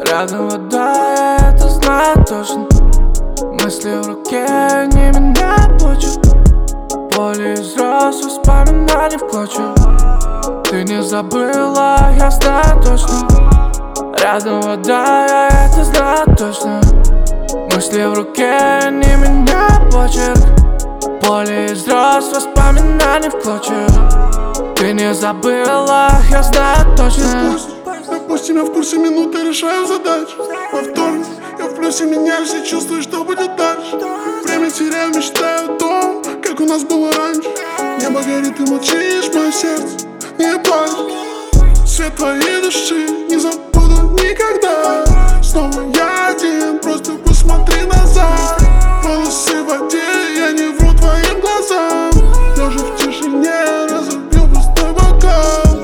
Рядом вода, я это знаю точно. Мысли в руке, они меня почут. Поле из роз, воспоминания в клочья. Ты не забыла, я знаю точно. Рядом вода, я это знаю точно. Мысли в руке, они меня почерк. Поле из роз, воспоминания в клочья. Ты не забыла, я знаю точно. Пусть тебя в курсе минуты, решаю задачи. Во вторник я в плюсе, меня все чувствую, что будет дальше. Время теряю, мечтаю о том, как у нас было раньше. Небо горит, ты молчишь, мое сердце не плачет. Свет твоей души не забуду никогда. Снова я один, просто посмотри назад. Волосы в воде, я не вру твоим глазам. Лежа в тишине, разобью пустой бокал.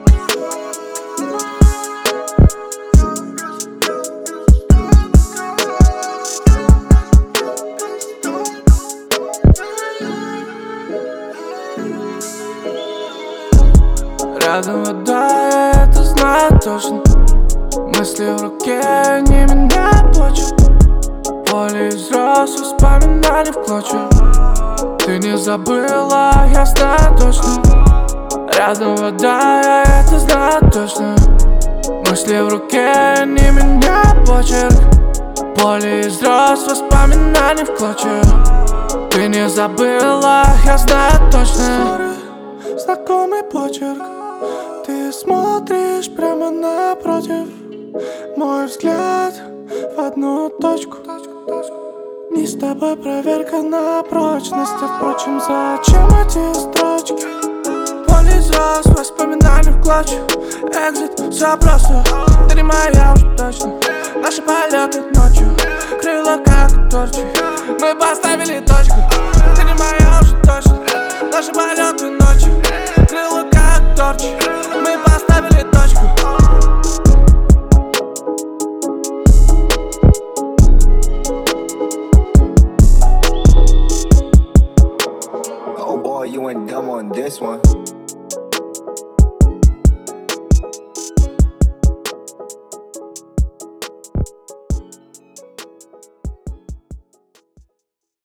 Рядом вода, я это знаю точно. Мысли в руке, они меня почут. Поле из роз, воспоминания в клочья. Ты не забыла, я знаю точно. Рядом вода, я это знаю точно. Мысли в руке, они меня почерк. Поле из роз, воспоминания в клочья. Ты не забыла, я знаю точно. Знакомый почерк. Ты смотришь прямо напротив. Мой взгляд в одну точку. Не с тобой проверка на прочность. А впрочем, зачем эти строчки? Поле из роз, воспоминания в клочья. Экзит, все просто. Ты не моя уже точно. Наши полеты ночью, крыло как торчи. Мы поставили точку. Ты не моя уже точно. Наши полеты ночью, крыло как торчи. Мы поставили точку. Oh boy, you went dumb on this one.